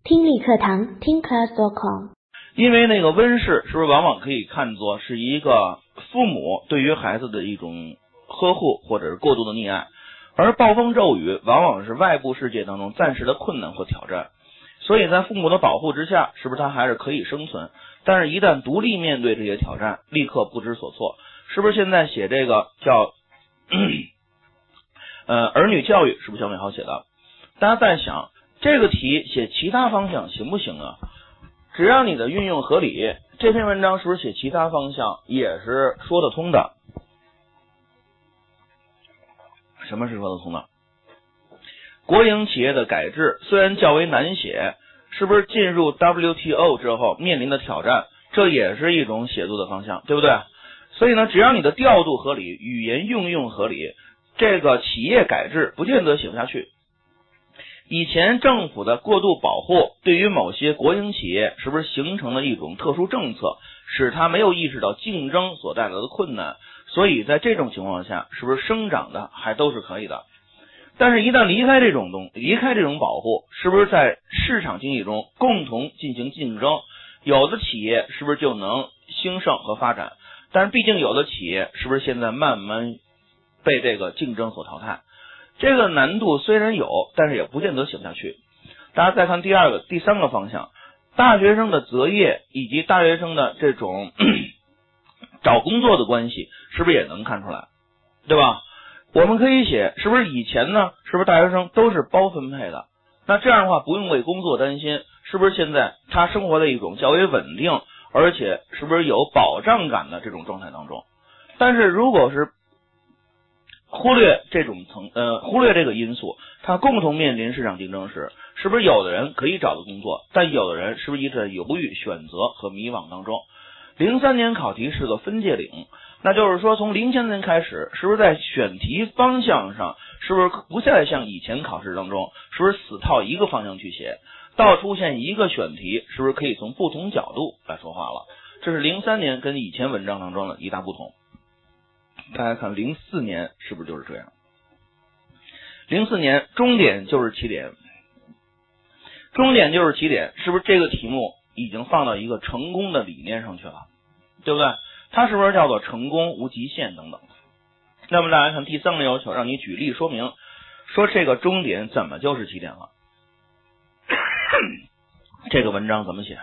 听力课堂听 class.com。 因为那个温室是不是往往可以看作是一个父母对于孩子的一种呵护或者是过度的溺爱，而暴风骤雨往往是外部世界当中暂时的困难或挑战，所以在父母的保护之下，是不是他还是可以生存？但是一旦独立面对这些挑战，立刻不知所措。是不是现在写这个叫儿女教育是不是小美好写的？大家在想这个题写其他方向行不行啊？只要你的运用合理，这篇文章是不是写其他方向也是说得通的？什么是说得通的？国营企业的改制虽然较为难写，是不是进入 WTO 之后面临的挑战，这也是一种写作的方向，对不对？所以呢，只要你的调度合理，语言运用合理，这个企业改制不见得写不下去。以前政府的过度保护对于某些国营企业是不是形成了一种特殊政策，使他没有意识到竞争所带来的困难，所以在这种情况下是不是生长的还都是可以的。但是一旦离开这种保护，是不是在市场经济中共同进行竞争，有的企业是不是就能兴盛和发展？但是毕竟有的企业是不是现在慢慢被这个竞争所淘汰，这个难度虽然有，但是也不见得写不下去。大家再看第三个方向，大学生的择业以及大学生的这种找工作的关系是不是也能看出来，对吧？我们可以写是不是以前呢，是不是大学生都是包分配的，那这样的话不用为工作担心，是不是现在他生活在一种较为稳定而且是不是有保障感的这种状态当中？但是如果是忽略这个因素，他共同面临市场竞争时，是不是有的人可以找到工作，但有的人是不是一直在犹豫选择和迷惘当中？03年考题是个分界岭，那就是说从03年开始，是不是在选题方向上是不是不再像以前考试当中是不是死套一个方向去写，到出现一个选题是不是可以从不同角度来说话了？这是03年跟以前文章当中的一大不同。大家看04年是不是就是这样？04年终点就是起点，终点就是起点，是不是这个题目已经放到一个成功的理念上去了，对不对？它是不是叫做成功无极限等等？那么大家看第三个要求，让你举例说明，说这个终点怎么就是起点了？这个文章怎么写？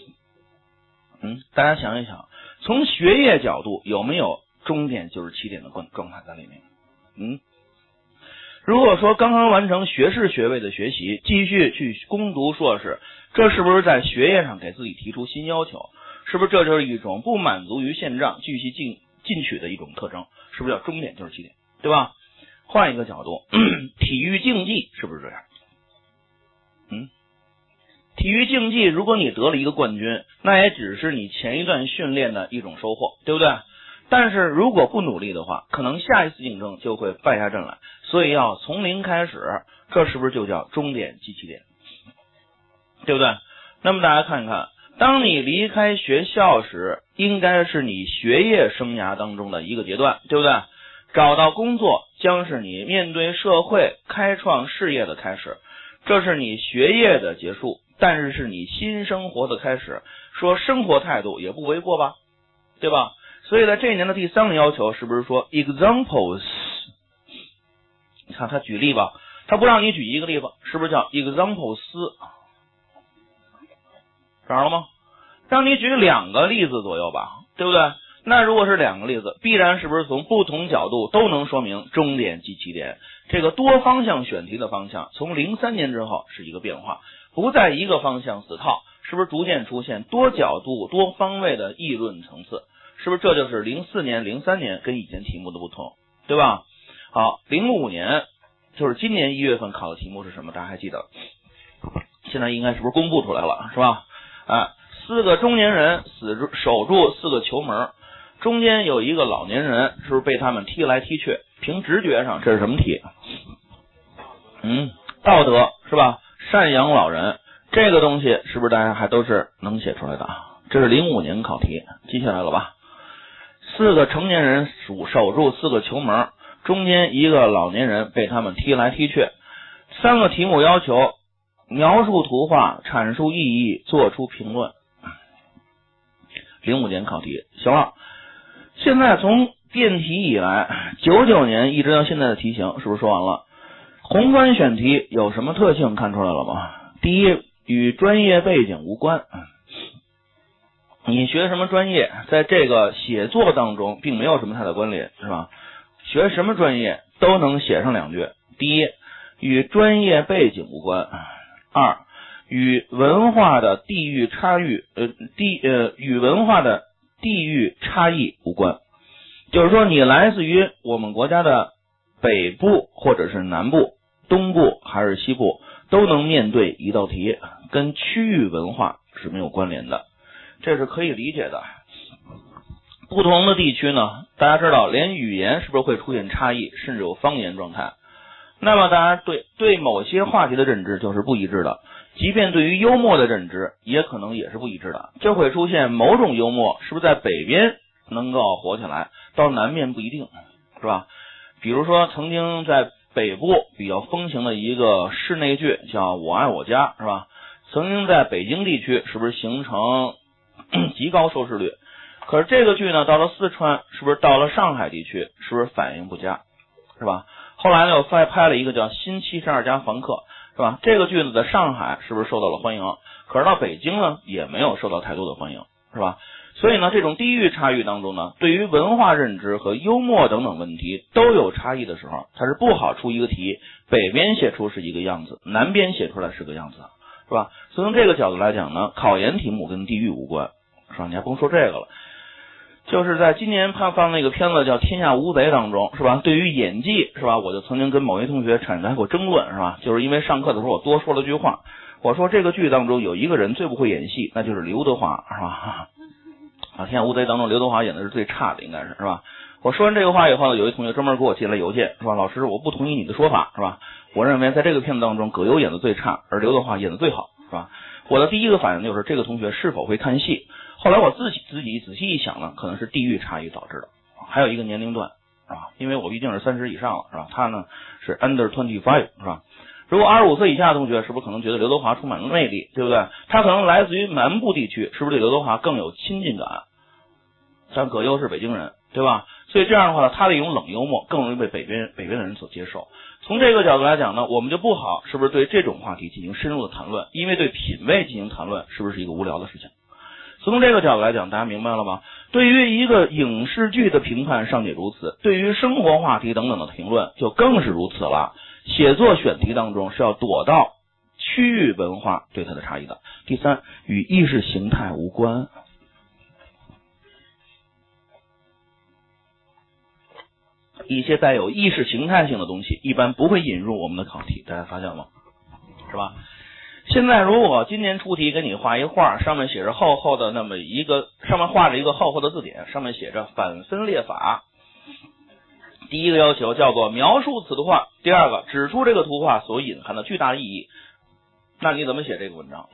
大家想一想，从学业角度有没有终点就是起点的状态在里面？如果说刚刚完成学士学位的学习，继续去攻读硕士，这是不是在学业上给自己提出新要求？是不是这就是一种不满足于现状继续进取的一种特征？是不是叫终点就是起点，对吧？换一个角度，体育竞技是不是这样？体育竞技如果你得了一个冠军，那也只是你前一段训练的一种收获，对不对？但是如果不努力的话，可能下一次竞争就会败下阵来，所以要从零开始，这是不是就叫终点即起点，对不对？那么大家看一看，当你离开学校时，应该是你学业生涯当中的一个阶段，对不对？找到工作将是你面对社会开创事业的开始，这是你学业的结束，但是是你新生活的开始，说生活态度也不为过吧，对吧？所以在这一年的第三个要求是不是说 examples？ 你看他举例吧，他不让你举一个例子，是不是叫 examples？ 找着了吗？让你举2个例子左右吧，对不对？那如果是2个例子，必然是不是从不同角度都能说明终点即起点？这个多方向选题的方向从03年之后是一个变化，不在一个方向死套，是不是逐渐出现多角度多方位的议论层次？是不是这就是04年03年跟以前题目的不同，对吧？好，05年就是今年1月份考的题目是什么？大家还记得？现在应该是不是公布出来了，是吧？4个中年人守住4个球门，中间有一个老年人，是不是被他们踢来踢去？凭直觉上这是什么题？道德是吧？赡养老人，这个东西是不是大家还都是能写出来的？这是05年考题，记下来了吧？4个成年人守住4个球门，中间一个老年人被他们踢来踢去。3个题目要求描述图画，阐述意义，做出评论。05年考题，行了。现在从电题以来，99年一直到现在的题型是不是说完了？宏观选题有什么特性看出来了吗？第一，与专业背景无关。你学什么专业，在这个写作当中并没有什么太大关联，是吧？学什么专业都能写上2句。第一，与专业背景无关。二，与文化的地域差异无关。就是说你来自于我们国家的北部或者是南部、东部还是西部，都能面对一道题，跟区域文化是没有关联的，这是可以理解的。不同的地区呢，大家知道连语言是不是会出现差异，甚至有方言状态。那么大家对某些话题的认知就是不一致的，即便对于幽默的认知也可能也是不一致的，就会出现某种幽默是不是在北边能够火起来，到南面不一定，是吧？比如说曾经在北部比较风行的一个室内剧叫《我爱我家》，是吧？曾经在北京地区是不是形成极高收视率？可是这个剧呢，到了四川，是不是到了上海地区，是不是反应不佳，是吧？后来呢，又拍了一个叫《新72家房客》，是吧？这个剧呢，在上海是不是受到了欢迎？可是到北京呢，也没有受到太多的欢迎，是吧？所以呢，这种地域差异当中呢，对于文化认知和幽默等等问题都有差异的时候，它是不好出一个题，北边写出是一个样子，南边写出来是个样子，是吧？所以从这个角度来讲呢，考研题目跟地域无关，是吧？你还甭说这个了。就是在今年放那个片子叫《天下无贼》当中，是吧？对于演技，是吧？我就曾经跟某位同学产生过争论，是吧？就是因为上课的时候我多说了句话，我说这个剧当中有一个人最不会演戏，那就是刘德华，是吧？《天下无贼》当中刘德华演的是最差的，应该是吧？我说完这个话以后呢，有一同学专门给我寄来邮件，是吧？老师，我不同意你的说法，是吧？我认为在这个片子当中，葛优演的最差，而刘德华演的最好，是吧？我的第一个反应就是这个同学是否会看戏。后来我自己仔细一想呢，可能是地域差异导致的，还有一个年龄段，是吧？因为我毕竟是30以上了，是吧？他呢是 under 25，是吧？如果25岁以下的同学，是不是可能觉得刘德华充满了魅力，对不对？他可能来自于南部地区，是不是对刘德华更有亲近感？像葛优是北京人，对吧？所以这样的话呢，他的一种冷幽默更容易被北边的人所接受。从这个角度来讲呢，我们就不好是不是对这种话题进行深入的谈论，因为对品味进行谈论是不是一个无聊的事情？从这个角度来讲，大家明白了吗？对于一个影视剧的评判尚且如此，对于生活话题等等的评论就更是如此了。写作选题当中是要躲到区域文化对它的差异的。第三，与意识形态无关。一些带有意识形态性的东西一般不会引入我们的考题，大家发现吗？是吧？现在如果今年出题给你画一画，上面写着厚厚的那么一个，上面画着一个厚厚的字典，上面写着反分裂法。第一个要求叫做描述此图画，第二个指出这个图画所隐含的巨大意义。那你怎么写这个文章？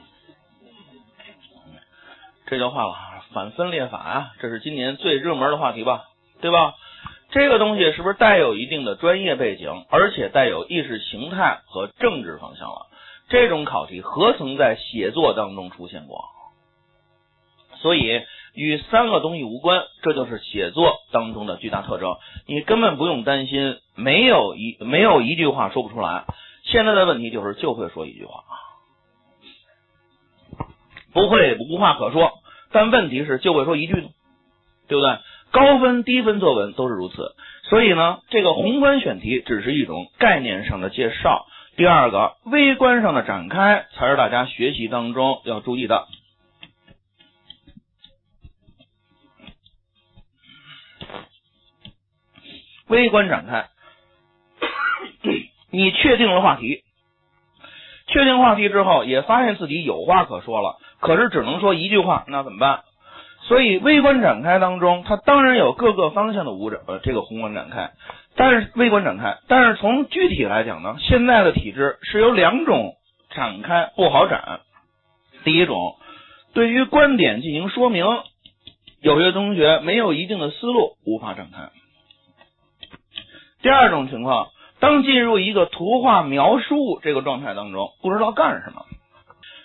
这就画了反分裂法啊，这是今年最热门的话题吧，对吧？这个东西是不是带有一定的专业背景，而且带有意识形态和政治方向了？这种考题何曾在写作当中出现过？所以与3个东西无关，这就是写作当中的巨大特征。你根本不用担心没有一句话说不出来。现在的问题就是就会说一句话，不会无话可说，但问题是就会说一句呢，对不对？高分低分作文都是如此。所以呢，这个宏观选题只是一种概念上的介绍，第二个微观上的展开才是大家学习当中要注意的。微观展开，你确定了话题，确定话题之后也发现自己有话可说了，可是只能说一句话，那怎么办？所以微观展开当中，它当然有各个方向的这个宏观展开，但是微观展开，但是从具体来讲呢，现在的体制是有2种展开不好展。第一种，对于观点进行说明，有些同学没有一定的思路，无法展开。第二种情况，当进入一个图画描述这个状态当中，不知道干什么，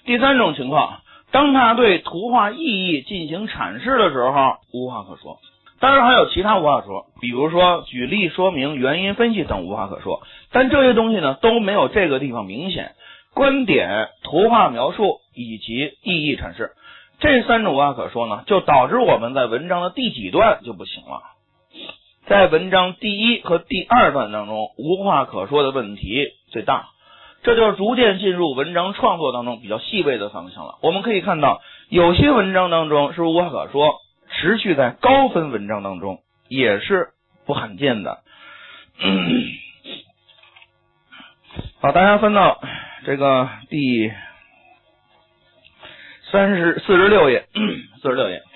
第三种情况，当他对图画意义进行阐释的时候，无话可说。当然还有其他无话可说，比如说举例说明、原因分析等无话可说，但这些东西呢都没有这个地方明显。观点、图画描述以及意义阐释，这三种无话可说呢，就导致我们在文章的第几段就不行了。在文章第一和第二段当中，无话可说的问题最大，这就是逐渐进入文章创作当中比较细微的方向了。我们可以看到，有些文章当中是无话可说，持续在高分文章当中也是不罕见的。好，大家翻到这个第46页，46页，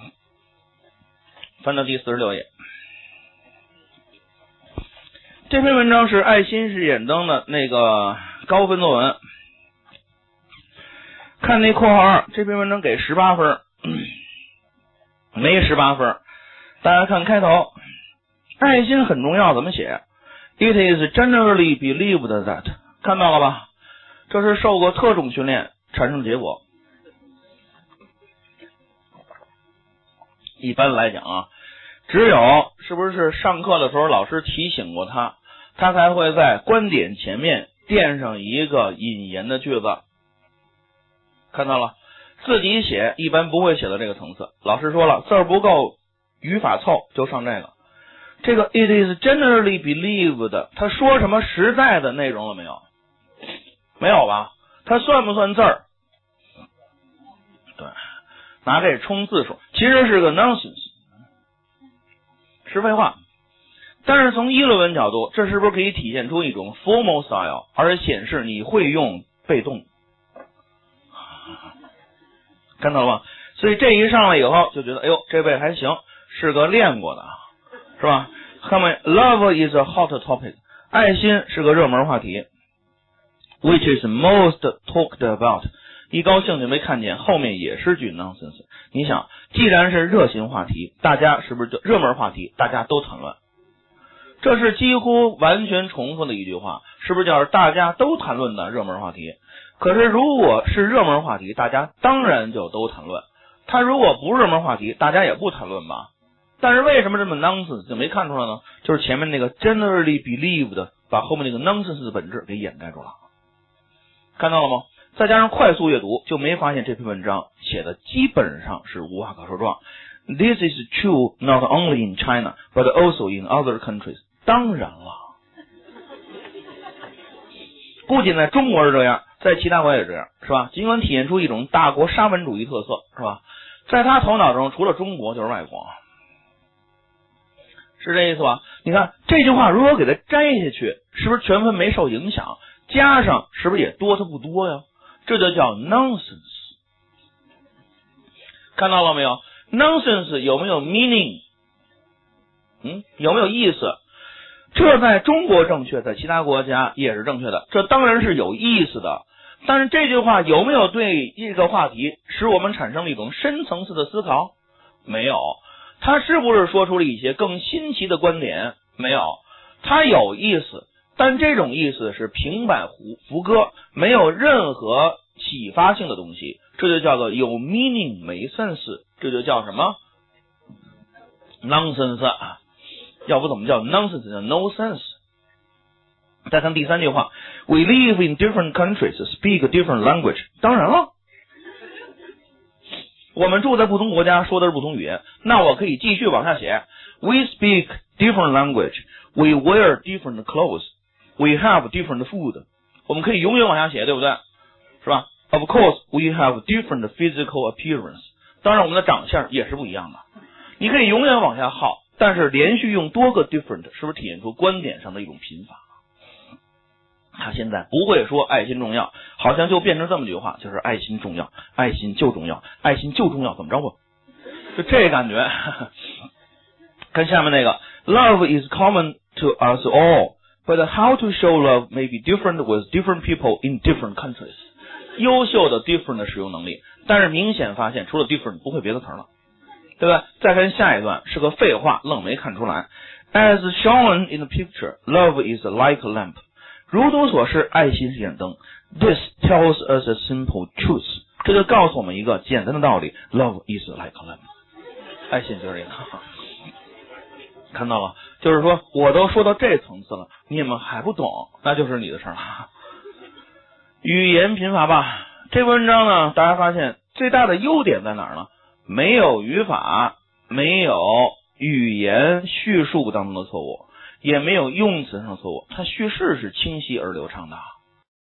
翻到第46页。这篇文章是爱心是眼灯的那个高分作文，看那括号2，这篇文章给18分，没18分。大家看开头，爱心很重要，怎么写 ？It is generally believed that， 看到了吧？这是受过特种训练产生的结果。一般来讲啊，只有是不是上课的时候老师提醒过他，他才会在观点前面垫上一个引言的句子。看到了，自己写一般不会写到这个层次。老师说了，字儿不够，语法凑，就上这个。这个 it is generally believed， 他说什么实在的内容了没有？没有吧？他算不算字儿？对，拿这冲字数，其实是个 nonsense， 是废话。但是从议论文角度，这是不是可以体现出一种 formal style， 而且显示你会用被动？看到了吗？所以这一上来以后就觉得，哎呦，这位还行，是个练过的，是吧？看没 ？Love is a hot topic， 爱心是个热门话题 ，which is most talked about。一高兴就没看见，后面也是句 nonsense。你想，既然是热心话题，大家是不是就热门话题，大家都谈论？这是几乎完全重复的一句话，是不是就是大家都谈论的热门话题？可是如果是热门话题，大家当然就都谈论。它如果不是热门话题，大家也不谈论吧？但是为什么这么 nonsense 就没看出来呢？就是前面那个 generally believed 把后面那个 nonsense 的本质给掩盖住了。看到了吗？再加上快速阅读，就没发现这篇文章写的基本上是无话可说状。This is true not only in China, but also in other countries。当然了，不仅在中国是这样，在其他国家也是这样，是吧？尽管体现出一种大国沙文主义特色，是吧？在他头脑中，除了中国就是外国，是这意思吧？你看这句话如果给它摘下去，是不是全文没受影响？加上是不是也多它不多呀？这就叫 nonsense。 看到了没有？ nonsense 有没有 meaning？ 有没有意思？这在中国正确，在其他国家也是正确的，这当然是有意思的。但是这句话有没有对这个话题使我们产生了一种深层次的思考？没有。他是不是说出了一些更新奇的观点？没有。他有意思，但这种意思是平板胡歌，没有任何启发性的东西，这就叫做有 meaning 没 sense， 这就叫什么 nonsense 啊？要不怎么叫 nonsense， 叫 no sense。 再看第三句话 We live in different countries, speak a different language。 当然了，我们住在不同国家，说的是不同语言，那我可以继续往下写 We speak different language, we wear different clothes, we have different food。 我们可以永远往下写，对不对？是吧？ Of course, we have different physical appearance。 当然我们的长相也是不一样的。你可以永远往下耗，但是连续用多个 different 是不是体现出观点上的一种贫乏？他现在不会说爱心重要，好像就变成这么句话，就是爱心重要，爱心就重要，爱心就重要，怎么着不？就这感觉。看下面那个 Love is common to us all, but how to show love may be different with different people in different countries。 优秀的 different 的使用能力，但是明显发现除了 different 不会别的词了，对吧？再看下一段是个废话，愣没看出来。As shown in the picture, love is like a lamp。 如图所示，爱心是一盏灯。This tells us a simple truth。这就告诉我们一个简单的道理 ：Love is like a lamp。爱心就是一个。看到了，就是说我都说到这层次了，你们还不懂，那就是你的事了。语言贫乏吧，这文章呢，大家发现最大的优点在哪儿呢？没有语法，没有语言叙述当中的错误，也没有用词上的错误，它叙事是清晰而流畅的。